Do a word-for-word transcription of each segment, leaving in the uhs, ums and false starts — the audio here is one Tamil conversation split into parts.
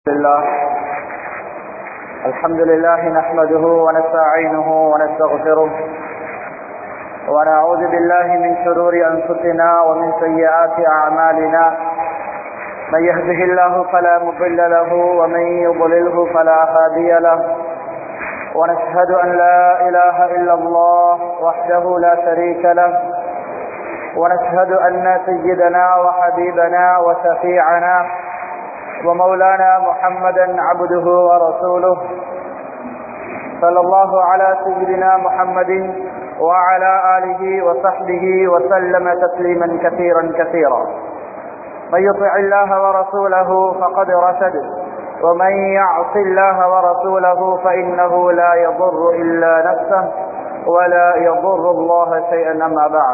لله الحمد لله نحمده ونستعينه ونستغفره ونعوذ بالله من شرور أنفسنا ومن سيئات أعمالنا من يهده الله فلا مضل له ومن يضلله فلا هادي له ونشهد أن لا إله إلا الله وحده لا شريك له ونشهد أن سيدنا وحبيبنا وشفيعنا ومولانا محمدا عبده ورسوله صلى الله على سيدنا محمد وعلى آله وصحبه وسلم تسليما كثيرا كثيرا من يطع الله ورسوله فقد رشد ومن يعص الله ورسوله فإنه لا يضر إلا نفسه ولا يضر الله شيئا. أما بعد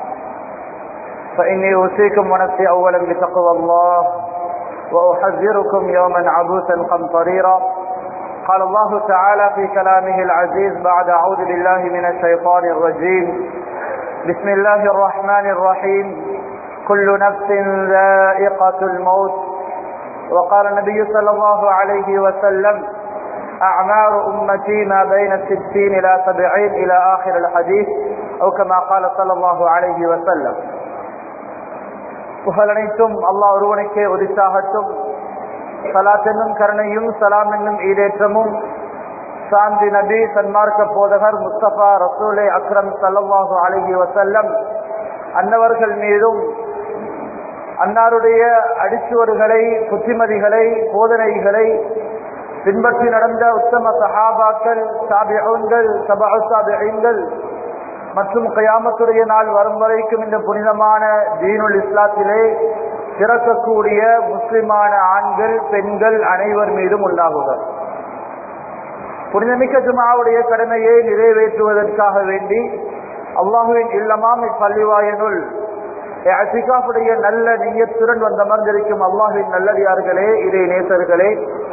فإني أوصيكم ونفسي أولا بتقوى الله وأحذركم يوما عبوسا قمطريرا. قال الله تعالى في كلامه العزيز بعد أعوذ بالله من الشيطان الرجيم بسم الله الرحمن الرحيم كل نفس ذائقة الموت. وقال النبي صلى الله عليه وسلم أعمار أمتي ما بين الستين إلى سبعين إلى آخر الحديث أو كما قال صلى الله عليه وسلم. புகழனைத்தும் அல்லாஹ் ஒருவனுக்கே உரித்தாகட்டும். ஸலாத் என்னும் கருணையும் சலாம் என்னும் ஈடேற்றமும் சாந்தி நபி சன்மார்க்க போதகர் முஸ்தபா ரசூலே அக்ரம் ஸல்லல்லாஹு அலைஹி வஸல்லம் அன்னவர்கள் மீதும் அன்னாருடைய அடிச்சுவடுகளை புத்திமதிகளை போதனைகளை பின்பற்றி நடந்த உத்தம சஹாபாக்கள் தாபிஊன்கள் தபஉ தாபிஈன்கள் மற்றும் கியாமத்துடைய நாள் வரும் வரைக்கும் இந்த புனிதமான தீனுல் இஸ்லாத்திலே பிறக்கக்கூடிய முஸ்லிமான ஆண்கள் பெண்கள் அனைவர் மீதும் உண்டாகுக. புனிதமிக்க ஜும்ஆவுடைய கடமையை நிறைவேற்றுவதற்காக வேண்டி அல்லாஹுவின் இல்லமாம் இப்பள்ளிவாயனுள் இஅ்திகாஃபுடைய நல்ல நிய்யத்துடன் வந்தமர்ந்திருக்கும் அல்லாஹுவின் நல்லடியார்களே, இறை நேசர்களே,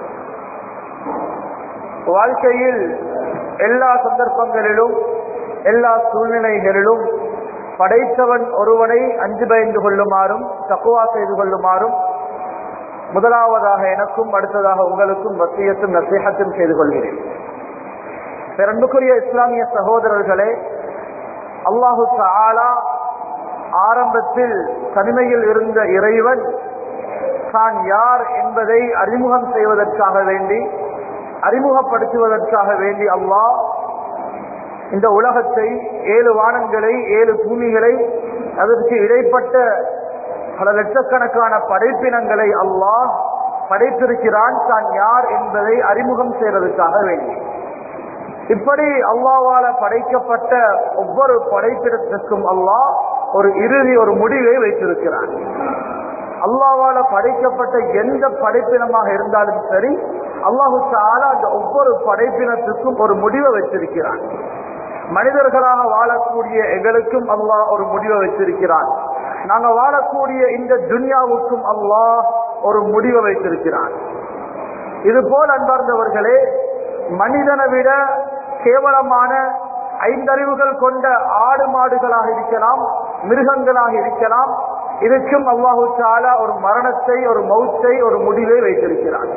வாழ்க்கையில் எல்லா சந்தர்ப்பங்களிலும் எல்லா சூழ்நிலைகளிலும் படைத்தவன் ஒருவனை அஞ்சு பயந்து கொள்ளுமாறும் தக்வா செய்து கொள்ளுமாறும் முதலாவதாக எனக்கும் அடுத்ததாக உங்களுக்கும் வசியத்தும் நசீஹத்தும் செய்து கொள்கிறேன். பெரும்புக்குரிய இஸ்லாமிய சகோதரர்களே, அல்லாஹு தஆலா ஆரம்பத்தில் தனிமையில் இருந்த இறைவன் தான் யார் என்பதை அறிமுகம் செய்வதற்காக வேண்டி அறிமுகப்படுத்துவதற்காக வேண்டி அல்லாஹ் இந்த உலகத்தை, ஏழு வானங்களை, ஏழு பூமிகளை, அதற்கு இடைப்பட்ட பல லட்சக்கணக்கான படைப்பினங்களை அல்லாஹ் படைத்திருக்கிறான் தான் யார் என்பதை அறிமுகம் செய்வதற்காக வேண்டி. இப்படி அல்லாஹ்வால படைக்கப்பட்ட ஒவ்வொரு படைப்பினத்திற்கும் அல்லாஹ் ஒரு இறுதி, ஒரு முடிவை வைத்திருக்கிறான். அல்லாஹ்வால படைக்கப்பட்ட எந்த படைப்பினமாக இருந்தாலும் சரி, அல்லாஹு தஆலா அந்த ஒவ்வொரு படைப்பினத்துக்கும் ஒரு முடிவை வைத்திருக்கிறான். மனிதர்களாக வாழக்கூடிய எங்களுக்கும் அல்லாஹ் ஒரு முடிவை வைத்திருக்கிறான். நாங்க வாழக்கூடிய இந்த துன்யாவுக்கும் அல்லாஹ் ஒரு முடிவை வைத்திருக்கிறான். இது போல் அன்பார்ந்தவர்களே, மனிதனை விட கேவலமான ஐந்தறிவுகள் கொண்ட ஆடு மாடுகளாக இருக்கலாம், மிருகங்களாக இருக்கலாம், இதுக்கும் அல்லாஹு தஆலா ஒரு மரணத்தை, ஒரு மௌத்தை, ஒரு முடிவை வைத்திருக்கிறான்.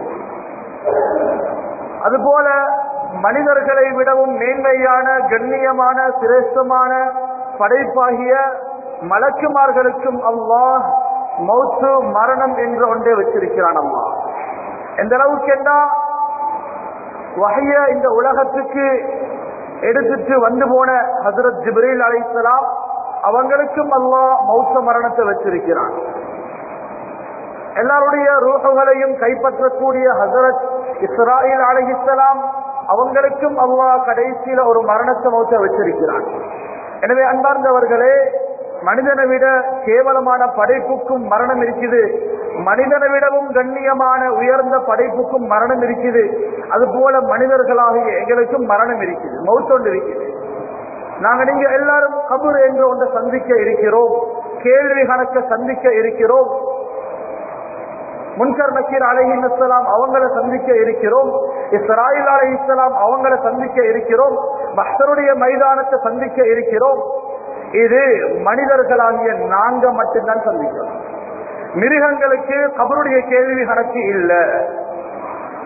அதுபோல மனிதர்களை விடவும் மேன்மையான, கண்ணியமான, சிரேஷ்டமான படைப்பாகிய மலக்குமார்களுக்கும் அல்லாஹ் மௌத்து, மரணம் என்ற ஒன்றை வச்சிருக்கிறான். அல்லாஹ் எந்த அளவுக்கு என்ன வஹ்ய இந்த உலகத்துக்கு எடுத்துட்டு வந்து போன ஹஜ்ரத் ஜிப்ரீல் அலைஹிஸ்ஸலாம் அவங்களுக்கும் அல்லாஹ் மௌத்த மரணத்தை வச்சிருக்கிறான். எல்லாருடைய ரூஹுகளையும் கைப்பற்றக்கூடிய ஹஜ்ரத் இஸ்ராயில் அலைஹிஸ்ஸலாம் அவங்களுக்கும் அல்லாஹ் கடைசியில ஒரு மரணத்தை மௌத்த வச்சிருக்கிறான். எனவே அன்பார்ந்தவர்களே, மனிதனை விட கேவலமான படைப்புக்கும் மரணம் இருக்குது, மனிதனை விடவும் கண்ணியமான உயர்ந்த படைப்புக்கும் மரணம் இருக்குது. அதுபோல மனிதர்களாகிய எங்களுக்கும் மரணம் இருக்குது, மௌத்தொண்டு இருக்குது. நாங்க நீங்க எல்லாரும் கபர் என்ற ஒன்றை சந்திக்க இருக்கிறோம், கேள்வி கணக்க சந்திக்க இருக்கிறோம், முன்கர் நக்கீர் அலைஹிஸ்ஸலாம் அவங்களை சந்திக்க இருக்கிறோம், இஸ்ராயில் அலைஹிஸ்ஸலாம் அவங்களை சந்திக்க இருக்கிறோம், மஹ்ஷருடைய மைதானத்தை சந்திக்க இருக்கிறோம். இது மனிதர்களாகிய நாங்க மட்டும்தான் சந்திக்கிறோம். மிருகங்களுக்கு கபருடைய கேள்வி கணக்கு இல்லை.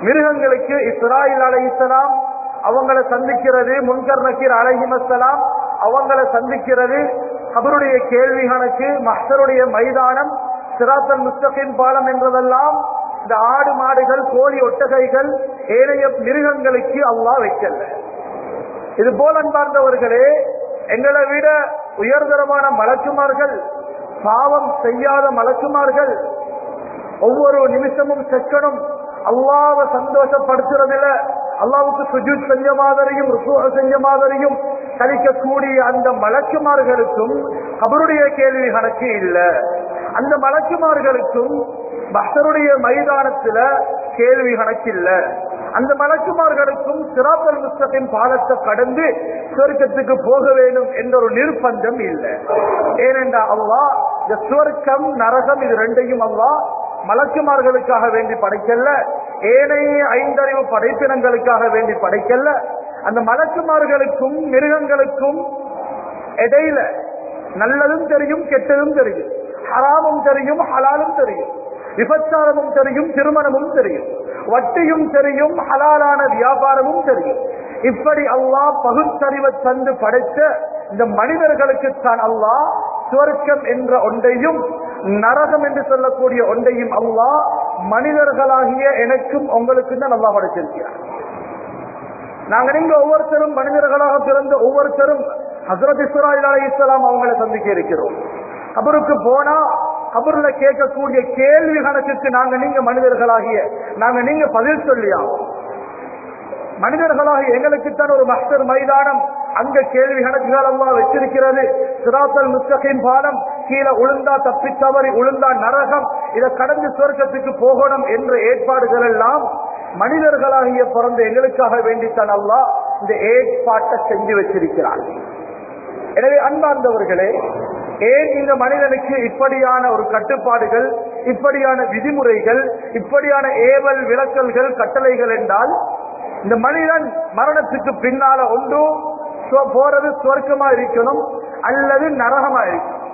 மிருகங்களுக்கு இஸ்ராயில் அலைஹிஸ்ஸலாம் அவங்களை சந்திக்கிறது, முன்கர் நக்கீர் அலைஹிஸ்ஸலாம் அவங்களை சந்திக்கிறது, கபருடைய கேள்வி கணக்கு, மஹ்ஷருடைய மைதானம், சிராத்தல் முஸ்தகீம் பாலம் என்றதெல்லாம் இந்த ஆடு மாடுகள் கோழி ஒட்டகைகள் ஏனைய மிருகங்களுக்கு அல்லாஹ் வைக்கல. இது போல அன்பார்ந்தவர்களே, எங்களை விட உயர்தரமான மலக்குமார்கள், பாவம் செய்யாத மலக்குமார்கள் ஒவ்வொரு நிமிஷமும் செக்கணும் அல்லாஹ்வை சந்தோஷப்படுத்துறதில்ல, அல்லாஹ்வுக்கு சுஜூத் செஞ்ச மாதிரியும் ருக்கூ செஞ்ச மாதிரியும் கழிக்கக்கூடிய அந்த மலக்குமார்களுக்கும் கபருடைய கேள்வி கணக்கு இல்ல. அந்த மலக்குமார்களுக்கும் மஹ்ஷருடைய மைதானத்துல கேள்வி கணக்கு இல்ல. அந்த மலக்குமார்களுக்கும் சிராத்தல் முஸ்தகீம் பாலத்தை கடந்து சுவர்க்கத்துக்கு போக வேண்டும் என்ற ஒரு நிர்பந்தம் இல்லை. ஏனென்றா அல்லாஹ் இந்த சுவர்க்கம் நரகம் இது ரெண்டையும் அல்லாஹ் மலக்குமார்களுக்காக வேண்டி படைக்கல, ஏனைய ஐந்தறிவு படைப்பினங்களுக்காக வேண்டி படைக்கல. அந்த மலக்குமார்களுக்கும் மிருகங்களுக்கும் இடையில நல்லதும் தெரியும், கெட்டதும் தெரியும், ஹராமும் தெரியும், ஹலாலும் தெரியும், விபச்சாரமும் தெரியும், திருமணமும் தெரியும், வட்டியும் தெரியும், ஹலாலான வியாபாரமும் தெரியும். இப்படி அல்லாஹ் பகுத்தறிவை தந்து படைத்த இந்த மனிதர்களுக்கு தான் அல்லாஹ் சுவர்க்கம் என்ற ஒன்றையும் நரகம் என்று சொல்லக்கூடிய ஒன்றையும் அல்லாஹ் மனிதர்களாகிய எனக்கும் உங்களுக்கு தான் அல்லாஹ் படைத்திருக்கிறார். நாங்க நீங்க ஒவ்வொருத்தரும் மனிதர்களாக பிறந்த ஒவ்வொருத்தரும் ஹஸ்ரத் இஸ்ராயில் அலைஹிஸ்ஸலாம் அவங்களை சந்திக்க இருக்கிறோம். கபருக்கு போனா கபருல கேட்கக்கூடிய கேள்வி கணக்குக்கு நாங்க நீங்க மனிதர்களாகிய நாங்க நீங்க பதில் சொல்லியாகும். மனிதர்களாகிய எங்களுக்குத்தான் ஒரு மஹ்ஷர் மைதானம், அங்க கேள்வி கணக்குகள் அல்லாஹ் வச்சிருக்கிறது. சிராத்தல் முஸ்தகீம் பாலம், கீழே உளுந்தா தப்பி தவறி உளுந்தா நரகம், இதை கடந்து சுவர்க்கத்துக்கு போகணும் என்ற ஏற்பாடுகள் எல்லாம் மனிதர்களாகிய பிறந்த எங்களுக்காக வேண்டித்தான் அல்லாஹ் இந்த ஏற்பாட்டை செஞ்சு வச்சிருக்கிறார். எனவே அன்பார்ந்தவர்களே, ஏன் இந்த மனிதனுக்கு இப்படியான ஒரு கட்டுப்பாடுகள், இப்படியான விதிமுறைகள், இப்படியான ஏவல் விளக்கல்கள், கட்டளைகள் என்றால், இந்த மனிதன் மரணத்துக்கு பின்னால ஒன்று போறது சுவர்க்கமா இருக்கணும் அல்லது நரகமா இருக்கணும்.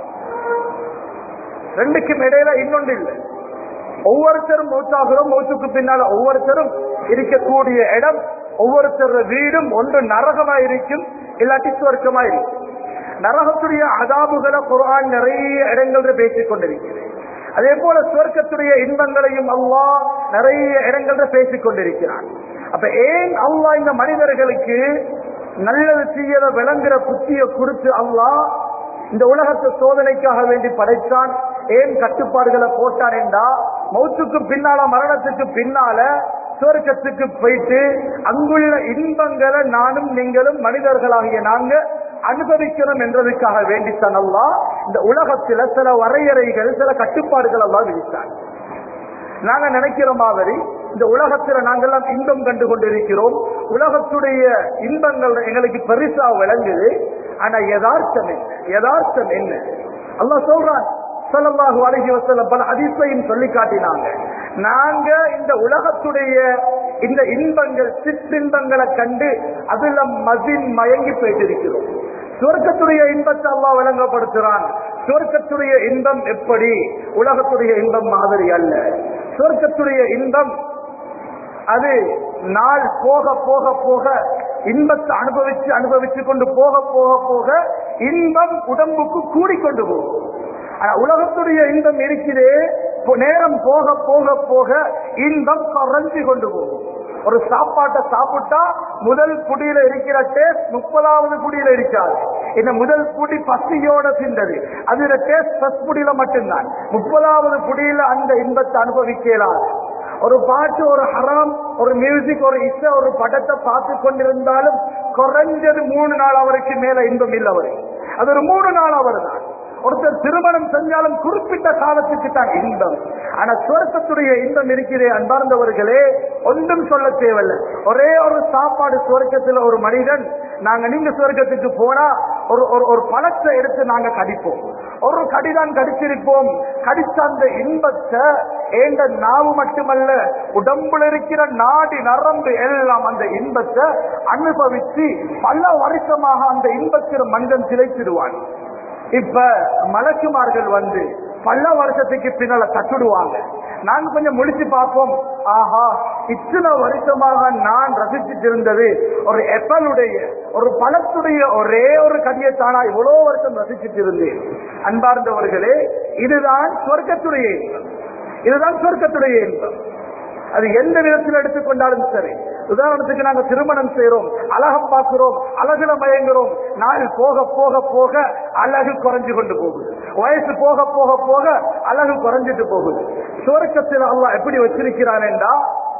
ரெண்டுக்கும் இடையில இன்னொன்று இல்லை. ஒவ்வொருத்தரும் மௌத்தாகிறோம், மௌத்துக்கு பின்னால ஒவ்வொருத்தரும் இருக்கக்கூடிய இடம், ஒவ்வொருத்தர் வீடும் ஒன்று நரகமா இருக்கும், இல்லாட்டி சுவர்க்கமா இருக்கும். நரகத்துடைய அதாபுகளை குர்ஆன் நிறைய இடங்கள்ல பேசிக் கொண்டிருக்கிறது. அதே போல சுவர்க்கத்துடைய இன்பங்களையும் அல்லாஹ் நிறைய இடங்கள்ல பேசிக் கொண்டிருக்கிறான். அப்ப ஏன் அல்லாஹ் இந்த மனிதர்களுக்கு நல்லது தீயத விளங்குற புத்திய குறித்து அல்லாஹ் இந்த உலகத்தை சோதனைக்காக வேண்டி படைத்தான்? ஏன் கட்டுப்பாடுகளை போட்டான் என்றா, மௌத்துக்கு பின்னால மரணத்துக்கு பின்னால சுவர்க்கத்துக்கு போயிட்டு அங்குள்ள இன்பங்களை நானும் நீங்களும் மனிதர்களாகிய நாங்க அனுபவிக்கணும் என்றதுக்காக வேண்டித்தான் அல்லாஹ் இந்த உலகத்துல சில வரையறைகள், சில கட்டுப்பாடுகள் எல்லாம் விதித்தான். நாங்க நினைக்கிற மாதிரி இந்த உலகத்துல நாங்கெல்லாம் இன்பம் கண்டு கொண்டிருக்கிறோம், உலகத்துடைய இன்பங்கள் எங்களுக்கு பெருசா விளங்குது. ஆனா யதார்த்தம் என்ன? யதார்த்தம் என்ன? அல்லாஹ் சொல்றான், ஸல்லல்லாஹு அலைஹி வஸல்லம் பல ஹதீஸையும் சொல்லி காட்டினாங்க. நாங்க இந்த உலகத்துடைய இந்த இன்பங்கள், சிற்றின்பங்களை கண்டு அதுல மதின் மயங்கி போயிட்டிருக்கிறோம். சுவர்க்கத்துடைய இன்பத்தை அல்லாஹ் விளங்கப்படுத்துறான். சுவர்க்கத்துடைய இன்பம் எப்படி? உலகத்துடைய இன்பம் மாதிரி அல்ல. சுவர்க்கத்துடைய இன்பம் அது நாள் போக போக போக இன்பத்தை அனுபவிச்சு அனுபவிச்சு கொண்டு போக போக போக இன்பம் உடம்புக்கு கூடிக்கொண்டு போகும். ஆனா உலகத்துடைய இன்பம் இருக்கிறே, நேரம் போக போக போக இன்பம் குறைஞ்சு கொண்டு போகும். ஒரு சாப்பாட்டை சாப்பிட்டா முதல் புடியில இருக்கிற டேஸ்ட் முப்பதாவது புடியில இருக்காது. இந்த முதல் புடி பசியோட தின்றது, அதுல டேஸ்ட் ஃபர்ஸ்ட் புடியில மட்டும்தான். முப்பதாவது புடியில அந்த இன்பத்தை அனுபவிக்கலாம். ஒரு பாட்டு, ஒரு ஹராம், ஒரு மியூசிக், ஒரு இசை, ஒரு படத்தை பார்த்து கொண்டிருந்தாலும் குறைஞ்சது மூணு நாள் அவருக்கு மேல இன்பம் இல்லை அவருக்கு. அது ஒரு மூணு நாள் அவர் தான். ஒருத்தர் திருமணம் செஞ்சாலும் குறிப்பிட்ட காலத்துக்கு தான் இன்பம். ஆனா சுவர்க்கத்துடைய இன்பம் இருக்கிறே அன்பார்ந்தவர்களே, ஒன்றும் சொல்ல தேவையில்லை. ஒரே ஒரு சாப்பாடு சுவர்க்கத்தில் ஒரு மனிதன், நாங்க நீங்க சுவர்க்கத்துக்கு போனா ஒரு ஒரு பழத்தை எடுத்து நாங்க கடிப்போம், ஒரு கடிதான் கடிச்சிருப்போம். கடிச்ச அந்த இன்பத்தை ஏண்ட நாவு மட்டுமல்ல, உடம்புல இருக்கிற நாடி நரம்பு எல்லாம் அந்த இன்பத்தை அனுபவிச்சு பல வருஷமாக அந்த இன்பத்தில் மனிதன் திளைத்திடுவான். இப்ப மலக்குமார்கள் வந்து பல வருஷத்துக்கு பின்னால தட்டுடுவாங்க. நாங்க கொஞ்சம் முடிச்சு பார்ப்போம், ஆஹா இத்தனை வருஷமாக நான் ரசிச்சுட்டு இருந்தது ஒரு எப்பலுடைய ஒரு பழத்துடைய ஒரே ஒரு கதியத்தானா இவ்வளவு வருஷம் ரசிச்சுட்டு இருந்தேன். அன்பார்ந்தவர்களே, இதுதான் சொர்க்கத்துடைய இன்பம். இதுதான் சொர்க்கத்துடைய இன்பம். அது எந்த விதத்தில் எடுத்துக்கொண்டாலும் சரி. உதாரணத்துக்கு நாங்க திருமணம் செய்யறோம், அழகம் பார்க்கிறோம், அழகுல மயங்குறோம். நாள் போக போக போக அழகு குறைஞ்சு கொண்டு போகுது. வயசு போக போக போக அழகு குறைஞ்சிட்டு போகுது. சுவர்க்கத்தில் அல்லாஹ் எப்படி வச்சிருக்கிறான் என்றா,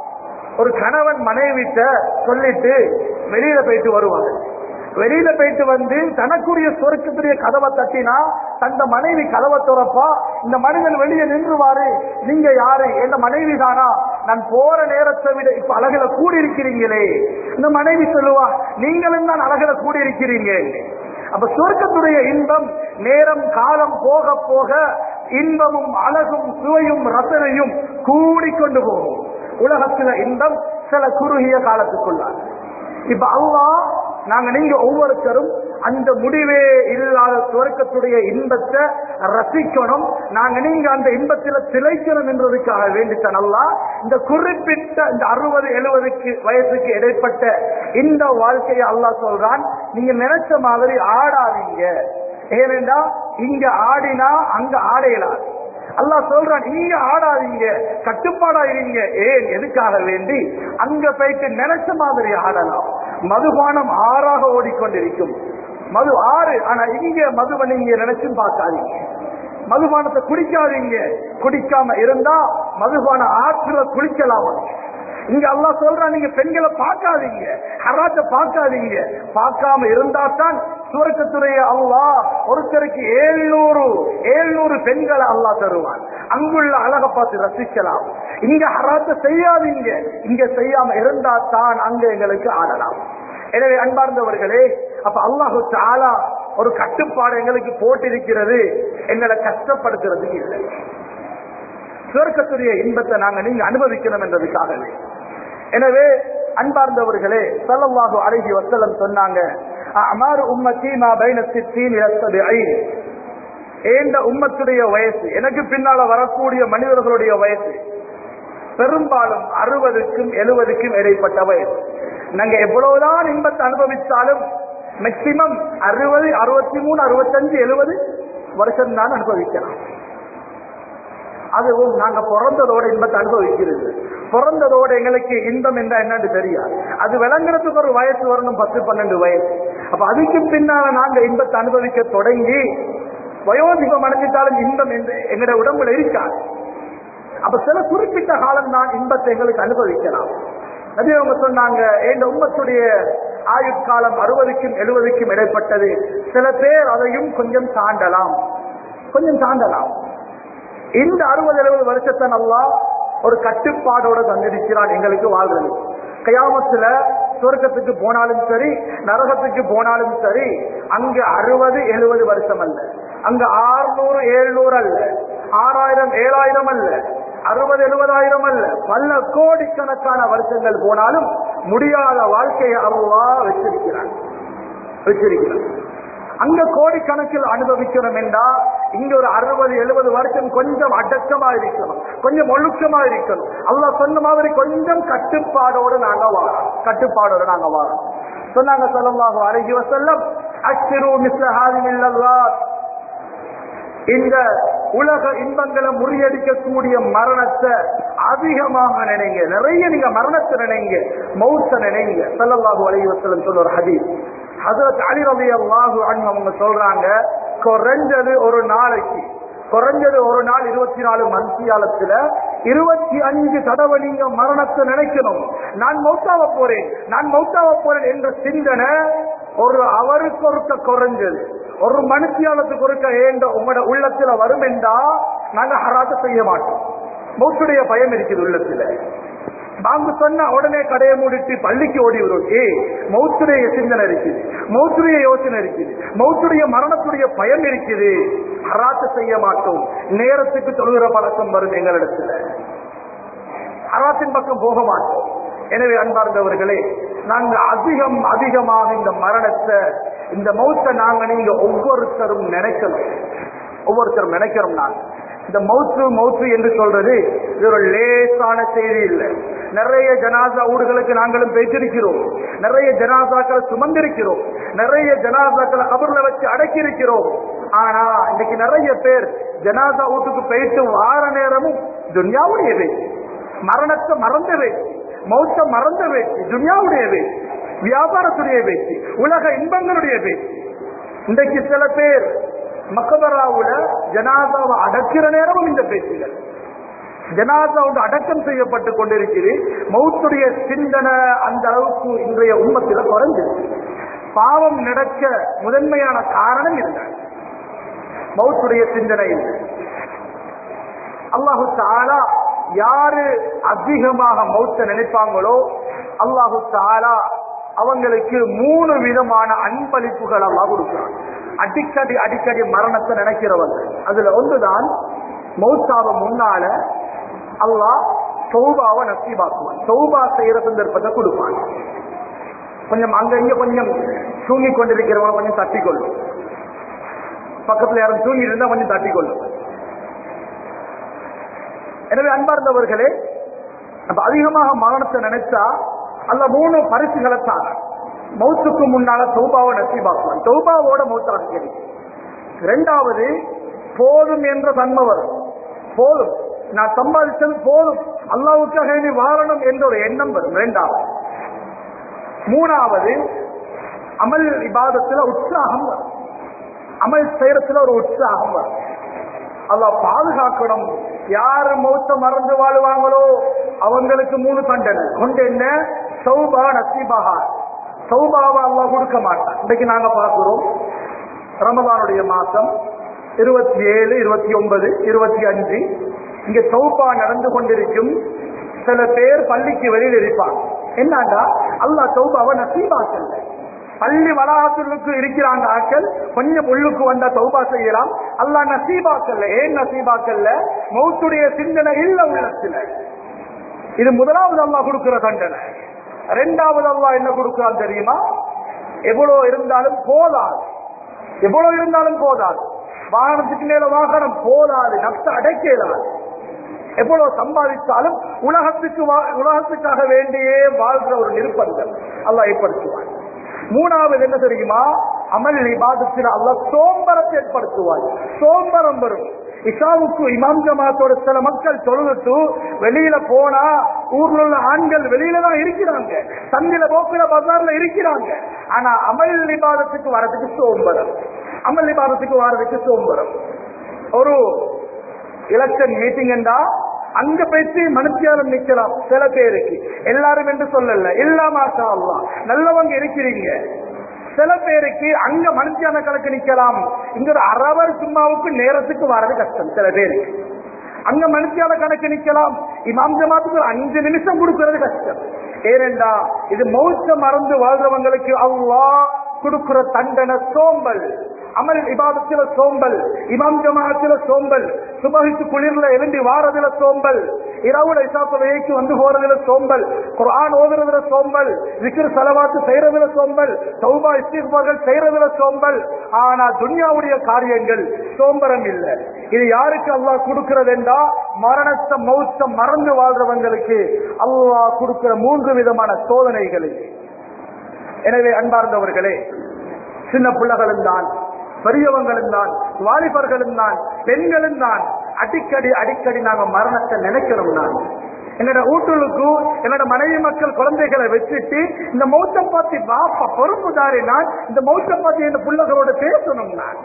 ஒரு கணவன் மனைவிட்ட சொல்லிட்டு வெளியில போயிட்டு வருவாங்க. வெளியில போயிட்டு வந்து தனக்குரிய சொர்க்கத்துடைய கதவை தட்டினா தந்த மனைவி கதவை துறப்பா. இந்த மனிதன் வெளியே நின்றுவாரு, நீங்க யாரு? எந்த மனைவி தானா? நான் போற நேரத்தை விட இப்ப அழகுல கூடி இருக்கிறீங்களே. இந்த மனைவி சொல்லுவா, நீங்களும் தான் அழகுல கூடி இருக்கிறீங்க. அப்ப சொர்க்கத்துடைய இன்பம் நேரம் காலம் போக போக இன்பமும் அழகும் சுவையும் ரசனையும் கூடிக்கொண்டு போகும். உலகத்துல இன்பம் சில குறுகிய காலத்துக்குள்ளார். இப்ப அல்லாஹ் நாங்க நீங்க ஒவ்வொருத்தரும் அந்த முடிவே இல்லாத சுவர்க்கத்துடைய இன்பத்தை ரசிக்கணும், நாங்க நீங்க அந்த இன்பத்தில திளைக்கணும் என்றதுக்காக வேண்டித்தான் அல்லாஹ் இந்த குறிப்பிட்ட இந்த அறுபது எழுபதுக்கு வயசுக்கு இடைப்பட்ட இந்த வாழ்க்கையை அல்லாஹ் சொல்றான், நீங்க நினைச்ச மாதிரி ஆடாதீங்க. ஏனென்றா இங்க ஆடினா அங்க ஆடையலாம். அல்லாஹ் சொல்றான், இங்க ஆடாதீங்க, கட்டுப்பாடா இருங்க. ஏன்? எதுக்காக வேண்டி அங்க போயிட்டு நினைச்ச மாதிரி ஆடலாம். மதுபானம் ஆறாக ஓடிக்கொண்டிருக்கும். மது ஆறு, ஆனா இங்க மதுவை நீங்க நினைச்சும் பார்க்காதீங்க. மதுபானத்தை குடிக்காதீங்க. குடிக்காம இருந்தா மதுபான ஆற்றுல குளிக்கலாமா? இங்க அல்லாஹ் சொல்றான், நீங்க பெண்களை பார்க்காதீங்க, ஹராத்தை பார்க்காதீங்க. பார்க்காம இருந்தா தான் சுவர்க்கத்துடைய அல்லாஹ் ஒருத்தருக்கு ஏழ்நூறு ஏழ்நூறு பெண்களை அல்லாஹ் தருவான். அங்குள்ள அழகை பார்த்து ரசிக்கலாம். இங்க ஹராத்தை செய்யாதீங்க, இங்க செய்யாம இருந்தா தான் அங்க எங்களுக்கு ஆடலாம். எனவே அன்பார்ந்தவர்களே, அப்ப அல்லாஹு தஆலா ஒரு கட்டுப்பாடு எங்களுக்கு போட்டிருக்கிறது, எங்களை கஷ்டப்படுத்துறதுக்கு இல்லை. சுவர்க்கத்துடைய இன்பத்தை நாங்க நீங்க அனுபவிக்கணும் என்றதுக்காகவே. எனவே அன்பார்ந்தவர்களே, ஸல்லல்லாஹு அலைஹி வஸல்லம் சொன்னாங்க, அமாரு உம்மத்தி மா பைன சித்தீன் இலா சபீன். ஏண்ட உம்மத்துடைய வயசு, எனக்கு பின்னால வரக்கூடிய மனிதர்களுடைய வயசு பெரும்பாலும் அறுபதுக்கும் எழுபதுக்கும் இடைப்பட்ட வயசு. நாங்க எவ்வளவுதான் இன்பத்தை அனுபவித்தாலும் மேக்சிமம் அறுபது அறுபத்தி மூணு அறுபத்தஞ்சு எழுபது வருஷம் தான் அனுபவிக்கலாம். அதுவும் நாங்க பிறந்ததோட இன்பத்தை அனுபவிக்கிறது. பிறந்ததோட எங்களுக்கு இன்பம் என்ன என்னன்னு தெரியாது. அது விளங்குறதுக்கு ஒரு வயசு வரணும், பத்து பன்னெண்டு வயசு. அப்ப அதுக்கு பின்னால நாங்க இன்பத்தை அனுபவிக்க தொடங்கி வயோதிகம் அடைஞ்சிட்டாலும் இன்பம் எங்களுடைய உடம்புல இருக்காது. அப்ப சில குறிப்பிட்ட காலம் தான் இன்பத்தை எங்களுக்கு அனுபவிக்கலாம். அதே அவங்க சொன்னாங்க, எங்க உம்மத்துடைய ஆயுட்காலம் அறுபதுக்கும் எழுபதுக்கும் இடைப்பட்டது. சில பேர் அதையும் கொஞ்சம் தாண்டலாம், கொஞ்சம் தாண்டலாம். இந்த அறுபது எழுபது வருஷத்தை அல்லாஹ் ஒரு கட்டுப்பாடோட தந்திருக்கிறான் எங்களுக்கு வாழ்றது. கியாமத்துல சொர்க்கத்துக்கு போனாலும் சரி, நரகத்துக்கு போனாலும் சரி, அங்க அறுபது எழுபது வருஷம் அல்ல, அங்க ஆறுநூறு எழுநூறு அல்ல, ஆறாயிரம் ஏழாயிரம் அல்ல, அறுபது எழுபதாயிரம் அல்ல, பல கோடிக்கணக்கான வருஷங்கள் போனாலும் முடியாத வாழ்க்கையை அல்லாஹ் வச்சிருக்கிறான் வச்சிருக்கிறான் அங்க கோடிக்கணக்கில் அனுபவிக்கணும் என்றா இங்க ஒரு அறுபது எழுபது வருஷம் கொஞ்சம் அடக்கமா இருக்கணும், கொஞ்சம் ஒழுக்கமா இருக்கணும். அல்லாஹ் சொன்ன மாதிரி கொஞ்சம் கட்டுப்பாடோடு நாங்க வாரோம், கட்டுப்பாடோடு நாங்க வாரோம். சொன்னாங்க ஸல்லல்லாஹு அலைஹி வஸல்லம், அக்ஸிரு மிஸ்ல ஹாதிஹில் லல்லாத். இந்த உலக இன்பங்களை முறியடிக்கக்கூடிய மரணத்தை அதிகமாக நினைங்க, நிறைய நீங்க மரணத்தை நினைங்க, மௌத்த நினைங்க. ஸல்லல்லாஹு அலைஹி வஸல்லம் சொல்ற ஒரு ஹதீஸ், ஹஜ்ரத் அலி ரலியல்லாஹு அன்ஹு அவங்க சொல்றாங்க, குறைஞ்சது ஒரு நாளைக்கு குறைஞ்சது ஒரு நாள் இருபத்தி நாலு மணித்தியாலத்துல இருபத்தி அஞ்சு தடவை நீங்க மரணத்தை நினைக்கணும். நான் மௌத்தாவ போறேன், நான் மௌத்தாவ போறேன் என்ற சிந்தனை ஒரு அவருக்கு ஒருக்க குறைஞ்சது ஒரு மணித்தியாலத்துக்கு ஒருக்க ஏண்ட உங்களோட உள்ளத்துல வரும் என்றா நாங்க ஹராத்த செய்ய மாட்டோம். மௌத்துடைய பயம் இருக்குது உள்ளத்துல. நாங்க சொன்ன உடனே கடையை மூடிட்டு பள்ளிக்கு ஓடி வரும். ஏ மௌத்துடைய சிந்தனை இருக்குது, மௌத்துடைய யோசனை இருக்குது, மௌத்துடைய மரணத்துடைய பயம் இருக்குது. ஹராத்த செய்ய மாட்டோம். நேரத்துக்கு தொழுகிற பழக்கம் வரும் எங்களிடத்துல, ஹராத்தின் பக்கம் போக மாட்டோம். எனவே அன்பார்ந்தவர்களே, நாங்க அதிகம் அதிகமாக இந்த மரணத்தை, இந்த மௌத்தை நாங்க நீங்க ஒவ்வொருத்தரும் நினைக்கணும், ஒவ்வொருத்தரும் நினைக்கிறோம். நாங்க இந்த மௌத்து மௌத்து என்று சொல்றது இது ஒரு லேசான செய்தி இல்லை. நிறைய ஜனாசா ஊர்களுக்கு நாங்களும் பேசிருக்கிறோம், நிறைய ஜனாசாக்களை சுமந்திருக்கிறோம், நிறைய ஜனாசாக்களை கபர்ல வச்சு அடக்கி இருக்கிறோம். ஆனா இன்னைக்கு நிறைய பேர் ஜனாசா வீட்டுக்கு போயிட்டு வார நேரமும் துன்யாவுடைய பேச்சு, மரணத்தை மறந்த பேச்சு, மௌத்த மறந்த பேச்சு, துன்யாவுடைய பேச்சு, வியாபாரத்துடைய பேச்சு, உலக இன்பங்களுடைய பேச்சு. இன்றைக்கு சில பேர் மக்கபராவுல ஜனாசாவை அடக்கிற நேரமும் இந்த பேச்சுகள். ஜனாசா ஒன்று அடக்கம் செய்யப்பட்டு கொண்டிருக்கிறது. மௌத்துடைய சிந்தனை அந்த அளவுக்கு இன்றைய உம்மத்தில குறைஞ்சிருக்கு. பாவம் நடக்க முதன்மையான காரணம் இல்லை, மௌத்துடைய சிந்தனை இல்லை. அல்லாஹு தஆலா யாரு அதிகமாக மௌத்த நினைப்பாங்களோ அல்லாஹு தஆலா அவங்களுக்கு மூணு விதமான அன்பளிப்புகள் அல்லாஹ் கொடுக்கிறான். அடிக்கடி அடிக்கடி மரணத்தை நினைக்கிறவங்க அதுல ஒன்றுதான் மௌத்தாவ முன்னால அல்லாஹ் தௌபாவை நசீபாக்குவான், தௌபா செய்யற சந்தர்ப்பத்தை கொடுப்பான். கொஞ்சம் அங்க இங்க கொஞ்சம் தூங்கி கொண்டிருக்கிறவங்க கொஞ்சம் தட்டிக்கொள்ளும், பக்கத்துல யாரும் தூங்கி இருந்தா கொஞ்சம் தட்டிக்கொள்ளும். எனவே அன்பார்ந்தவர்களே, அப்ப அதிகமாக மரணத்தை நினைச்சா அல்ல மூணு பரிசுகளை தான். மௌத்துக்கு முன்னால தௌபாவை நசீபாக்குவான், தௌபாவோட மௌத்தாக கிடைக்கும். இரண்டாவது, போதும் என்ற தன்மை வரும், போதும் நான் சம்பாதிச்சது போதும், அல்லாஹ்வுக்காக நீ வாழணும் என்ற ஒரு எண்ணம் வரும் இரண்டாவது. மூணாவது, அமல் இபாதத்துல உற்சாகம் வரும், அமல் செய்யறதுல ஒரு உற்சாகம் வரும். அல்லாஹ் பாதுகாக்கணும். யாரு மௌத்த மறந்து வாழ்வாங்களோ அவங்களுக்கு மூணு தண்டனை கொண்டு என்ன, தௌபா நசீபாஹா, தௌபாவை அல்லாஹ் கொடுக்க மாட்டான். இன்னைக்கு நாங்க பார்க்கிறோம், ரமதானுடைய மாசம் இருபத்தி ஏழு இருபத்தி ஒன்பது இருபத்தி அஞ்சு இங்க தௌபா நடந்து கொண்டிருக்கும். சில பேர் பள்ளிக்கு வெளியில் இருப்பாங்க. என்னண்டா அல்லாஹ் தௌபாவை நசீபாக்கல். பள்ளி வளாகத்துக்கு இருக்கிறாங்க ஆக்கள், கொஞ்சம் உள்ளுக்கு வந்தா தௌபா செய்யலாம், அல்லாஹ் நசீபாக்கல்ல. ஏன் நசீபாக்கல்ல? மௌத்துடைய சிந்தனை இல்ல உள்ளத்துல. இது முதலாவது அல்லாஹ் கொடுக்கிற தண்டனை. இரண்டாவது அல்லாஹ் என்ன கொடுக்கிறான் தெரியுமா? எவ்வளவு இருந்தாலும் போதாது, எவ்வளவு இருந்தாலும் போதாது, வாகனத்துக்கு மேல வாகனம் போதாது, நஷ்ட அடைக்கலாது. எவ்வளவு சம்பாதித்தாலும் உலகத்துக்கு உலகத்துக்காக வேண்டியே வாழ்கிற ஒரு நிர்பந்தம் அல்லாஹ் ஏற்படுத்துவான். மூணாவது என்ன தெரியுமா? அமல் இபாதத்தில் அல்லாஹ் சோம்பரத்தை ஏற்படுத்துவார், சோம்பரம் வரும். இஷாவுக்கு இமாம் ஜமாத்தோட சில மக்கள் தொழுதுட்டு வெளியில போனா ஊர்ல உள்ள ஆண்கள் வெளியில தான் இருக்கிறாங்க, சந்தில போக்குல பஜார்ல இருக்கிறாங்க. ஆனா அமல் இபாதத்துக்கு வரதுக்கு சோம்பரம், அமல் இபாதத்துக்கு வரதுக்கு சோம்பரம். ஒரு எலெக்ஷன் மீட்டிங் என்றா அங்க பேசி மனுஷியாலும் நிக்கலாம் சில பேருக்கு, எல்லாரும் என்று சொல்லல, எல்லா மாஷா அல்லாஹ் நல்லவங்க இருக்கிறீங்க. சில பேருக்கு அங்க மனுஷியான கணக்கு நிக்கலாம், இங்க ஒரு அரவர் சும்மாவுக்கு நேரத்துக்கு வர்றது கஷ்டம். சில பேருக்கு அங்க மனுஷியால கணக்கு நிக்கலாம், இமாம் ஜமாத்துக்கு அஞ்சு நிமிஷம் கொடுக்கிறது கஷ்டம். ஏனென்றா இது மௌத்த மறந்து வாழ்றவங்களுக்கு அல்லாஹ் கொடுக்கிற தண்டனை சோம்பல். அமல் இபாதத்தில சோம்பல், இமாம் ஜமாஅத்தில சோம்பல், சுபஹிக்கு குளிர்ல எழுந்தி வாரதுல சோம்பல், இரவுல இஷா தொழுகைக்கு வந்து போறதுல சோம்பல், குர்ஆன் ஓதுறதுல சோம்பல், zikr ஸலவாத் செய்யறதுல சோம்பல், தௌபா இஸ்திக்பார்கள் செய்யறதுல சோம்பல். ஆனா துன்யாவுடைய காரியங்கள் சோம்பரம் இல்ல. இது யாருக்கு அல்லாஹ் கொடுக்கிறது என்றா மரணத்தை மௌத்த மறந்து வாழ்றவங்களுக்கு அல்லாஹ் கொடுக்கிற மூன்று விதமான சோதனைகள். எனவே அன்பார்ந்தவர்களே, சின்ன பிள்ளைகளும் தான், பெரியவங்களும் தான், வாலிபர்களும் தான், பெண்களும் தான், அடிக்கடி அடிக்கடி நாங்க மரணத்தை நினைக்கிறோம். நான் என்னோட வீட்டுக்கு என்னோட மனைவி மக்கள் குழந்தைகளை வச்சுட்டு இந்த மௌத்த பாத்தி பாப்பா பொறுப்புதாரி, நான் இந்த மௌத்த பாத்தி என் பிள்ளைகளோட பேசணும். நான்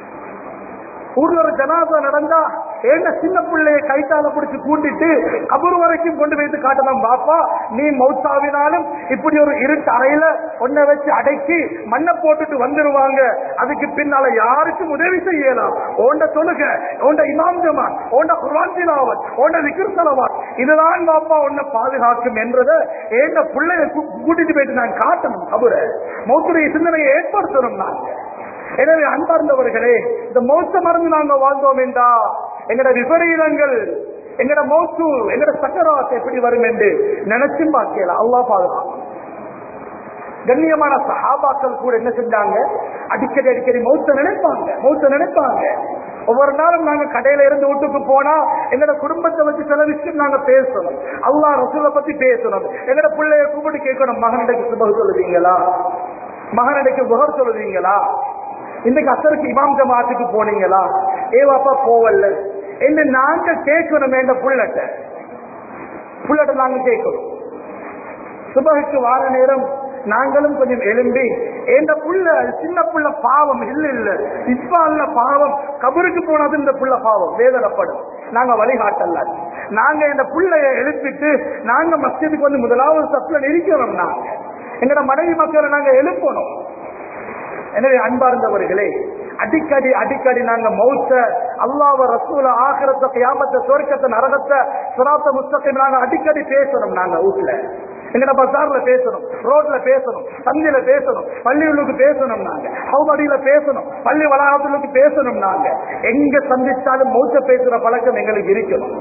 ஊர்ல ஒரு ஜனாசா நடந்தா என்ன சின்ன பிள்ளைய கைத்தால பிடிச்சு கூண்டிட்டு கபர் வரைக்கும் கொண்டு வைத்து காட்டலாம், பாப்பா நீ மௌத்தாவினாலும் இப்படி ஒரு இருட்டு அறையில ஒன்ன வச்சு அடக்கி மண்ணை போட்டுட்டு வந்துருவாங்க, அதுக்கு பின்னால யாருக்கும் உதவி செய்யலாம். ஓண்ட தொழுக, ஓண்ட இமாம் ஜமாத், ஓண்ட குர்ஆன் திலாவத், ஓண்ட zikr ஸலவாத், இதுதான் பாப்பா உன்னை பாதுகாக்கும் என்றதை என்ன பிள்ளைய கூட்டிட்டு போயிட்டு நான் காட்டணும். கபர மௌத்துடைய சிந்தனையை ஏற்படுத்தணும். நாங்க எனவே அன்பார்ந்தவர்களே, இந்த மௌத்த மறந்து நாங்க வாழ்ந்தோம் என்றா எங்கட விபரீதங்கள், எங்கட மௌத்து, எங்கட சக்கராத் எப்படி வரும் என்று நினைச்சும் பார்க்கல. அல்லாஹ் பாதுகாக்கும். கண்ணியமான சஹாபாக்கள் கூட என்ன செஞ்சாங்க, அடிக்கடி அடிக்கடி மௌத்த நினைப்பாங்க, மௌத்த நினைப்பாங்க. ஒவ்வொரு நாளும் நாங்க கடையில இருந்து வீட்டுக்கு போனா எங்களோட குடும்பத்தை வச்சு சில விஷயம் நாங்க பேசணும், அல்லாஹ் ரசூலை பத்தி பேசணும். எங்களோட பிள்ளைய கூப்பிட்டு கேட்கணும், மகனடைக்கு சுபஹ் சொல்லுவீங்களா, மகனடைக்கு புகர் சொல்லுவீங்களா, இன்னைக்கு அசருக்கு இமாம் ஜமாத்துக்கு போனீங்களா, ஏவாப்பா போவல்ல என்று நாங்க கேட்கணும். என்ற புள்ளட்ட புள்ளட்ட நாங்க கேட்கணும். சுபஹுக்கு வார நேரம் நாங்களும் கொஞ்சம் எழும்பி எந்த புள்ள சின்ன புள்ள பாவம் இல்ல இல்ல இப்ப அல்ல பாவம், கபருக்கு போனது இந்த புள்ள பாவம் வேதனைப்படும். நாங்க வழிகாட்டல, நாங்க இந்த புள்ளைய எழுப்பிட்டு நாங்க மஸ்ஜிதுக்கு வந்து முதலாவது சப்ல இருக்கிறோம். நாங்க எங்களோட மனைவி மக்களை நாங்க எழுப்பணும். எனவே அன்பார்ந்தவர்களே, அடிக்கடி அடிக்கடி நாங்க மௌத்த, அல்லாஹ்வ ரசூல, ஆகிரத்தை, கியாமத்தை, சொர்க்கத்தை, நரகத்தை, சிராத்த முஸ்தகீம் நாங்க அடிக்கடி பேசணும். நாங்க வீட்டுல எங்கட பஜார்ல பேசணும், ரோட்ல பேசணும், சந்தில பேசணும், பள்ளிகளுக்கு பேசணும், நாங்க ஹவுதடியில பேசணும், பள்ளி வளாகத்துக்கு பேசணும். நாங்க எங்க சந்திச்சாலும் மௌத்த பேசுற பழக்கம் எங்களுக்கு இருக்கணும்.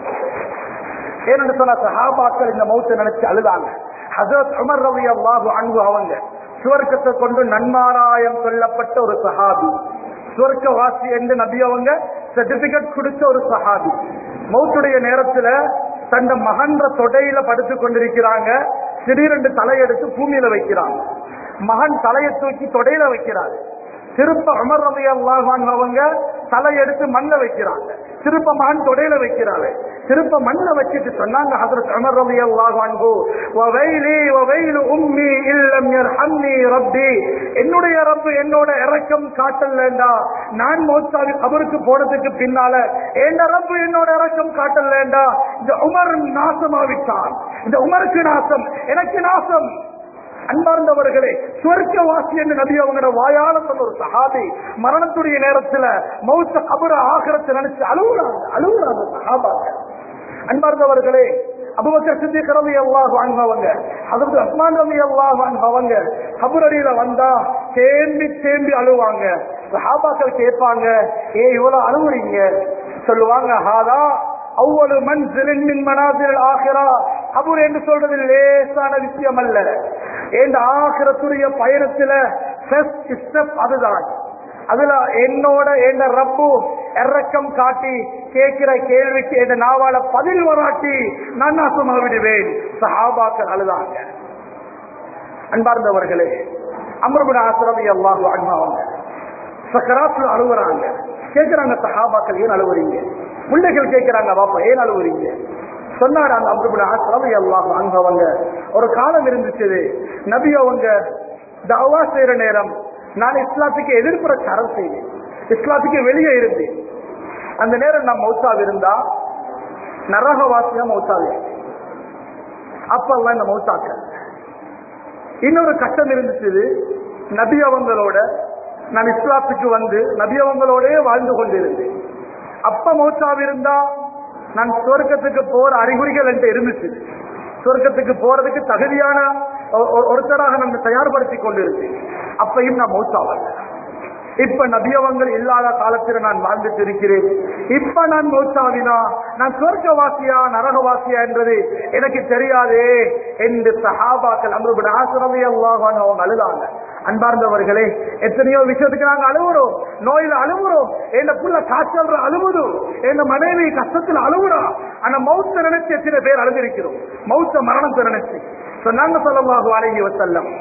ஏன்னு சொன்னா சஹாபாக்கள் இந்த மௌத்த நினைச்சு அழுதாங்க. ஹஜ்ரத் உமர் ரலியல்லாஹு அன்ஹு அவங்க சுவர்க்கத்தை கொண்டு நன்மாராயம் சொல்லப்பட்ட ஒரு சஹாபி, சுவர்க்கவாசி என்று நபி அவங்க சர்டிபிகேட் கொடுத்த ஒரு சஹாபி. மௌத்துடைய நேரத்துல தந்த மகன்ற தொடையில படுத்து கொண்டிருக்கிறாங்க. திடீரென்று தலையெடுத்து பூமியில வைக்கிறாங்க. மகன் தலையை தூக்கி தொடையில வைக்கிறாரு. திருப்ப உமர் ரலியல்லாஹு அன்ஹு அவங்க தலையெடுத்து மண்ண வைக்கிறாங்க. திருப்ப மகன் தொடையில வைக்கிறாரு. திருப்ப மண்ண வச்சுட்டு சொன்னாங்க ஹஜ்ரத் உமர் ரலியல்லாஹு அன்ஹு, வவைலி வவைலு உம்மி இல்லம் யர்ஹம்னி ரப்பி, என்னுடைய ரப்பு என்னோட இரக்கம் காட்டலண்டா, நான் மௌத்தாவி கபருக்கு போனதுக்கு பின்னால என் ரப்பு என்னோட இரக்கம் காட்டலண்டா, இந்த உமர் நாசமாவிட்டான், இந்த உமருக்கு நாசம், எனக்கு நாசம். அன்பார்ந்தவர்களே, சுவர்க்கவாசி என்று நபி அவங்களோட வாயால சொன்ன ஒரு சஹாபி மரணத்துடைய நேரத்துல மௌத்த கபர ஆகிரத்தை நினைச்சு அழுகுறாங்க அழுகுறாங்க சஹாபாக்கள். அன்பார்ந்தவர்களே, அபூபக்கர் சித்திக் ரலியல்லாஹு அன்ஹு அவங்க, ஹஜ்ரத் உஸ்மான் ரலியல்லாஹு அன்ஹு அவங்க கபரடியில வந்தா தேம்பி தேம்பி அழுவாங்க. சஹாபாக்கள் கேட்பாங்க, ஏ இவ்வளவு அழுவுறீங்க? சொல்லுவாங்க, ஹாதா அவ்வளவு மன்சிலின் மின் மனாசில் ஆகிரா, கபூர் என்று சொல்றது லேசான விஷயம் அல்ல. இந்த ஆகிரத்துடைய பயணத்துல ஃபர்ஸ்ட் ஸ்டெப் அதுதான். அதுல என்னோட என் ரப்பு இரக்கம் காட்டி கேட்கிற கேள்விக்கு என் நாவால பதில் வராட்டி நான் நாசமா விடுவேன். சஹாபாக்கள் அழுதாங்க. அன்பார்ந்தவர்களே, அம்ர் இப்னு ஆஸ் ரலியல்லாஹு அன்ஹு அவங்க சக்கராத்துல அழுகுறாங்க. கேட்கிறாங்க சஹாபாக்கள், ஏன் அழுவுறீங்க? பிள்ளைகள் கேட்கிறாங்க, பாப்பா ஏன் அழுவுறீங்க? சொன்னாங்க அம்ர் இப்னு ஆஸ் ரலியல்லாஹு அன்ஹு அவங்க, ஒரு காலம் இருந்துச்சு, நபி அவங்க தஅவா செய்யற நேரம் நான் இஸ்லாத்துக்கு எதிர்ப்புறச்சாரம் செய்தேன், இஸ்லாத்துக்கு வெளியே இருந்தேன். அந்த நேரம் நான் மௌத்தாவி இருந்தா நரகவாசியா மௌத்தாவி, அப்பெல்லாம் இந்த மௌத்தாக்க. இன்னொரு கட்டம் இருந்துச்சு, நபி அவங்களோட நான் இஸ்லாத்துக்கு வந்து நபி அவங்களோடே வாழ்ந்து கொண்டிருந்தேன். அப்ப மௌத்தாவி இருந்தா நான் சொர்க்கத்துக்கு போற அறிகுறிகள் என்கிட்ட இருந்துச்சு. சொர்க்கத்துக்கு போறதுக்கு தகுதியான ஒருத்தராக நான் தயார்படுத்தி கொண்டிருந்தேன். அப்பையும் நான் மௌத்தாவல். இப்ப நபியவங்கள் இல்லாத காலத்தில் நான் வாழ்ந்துட்டு இருக்கிறேன். இப்ப நான் மௌத்தாவினா நான் சொர்க்கவாசியா நரகவாசியா என்றது எனக்கு தெரியாதே என்று சஹாபாக்கள் அம்ர் இப்னு ஆஸ் ரலியல்லாஹு அன்ஹு அவங்க அழுதாங்க. அன்பார்ந்தவர்களே, எத்தனையோ விஷயத்துக்கு நாங்க அழுகுறோம். நோயில அழுகுறோம், என் புள்ள காய்ச்சல் அழுகுது, என் மனைவி கஷ்டத்தில் அழுகுறா. ஆனா மௌத்த நினைச்சு எத்தனை பேர் அழுந்திருக்கிறோம்? மௌத்த மரணத்தை நினைச்சு சொன்னாங்க ஸல்லல்லாஹு அலைஹி வஸல்லம்,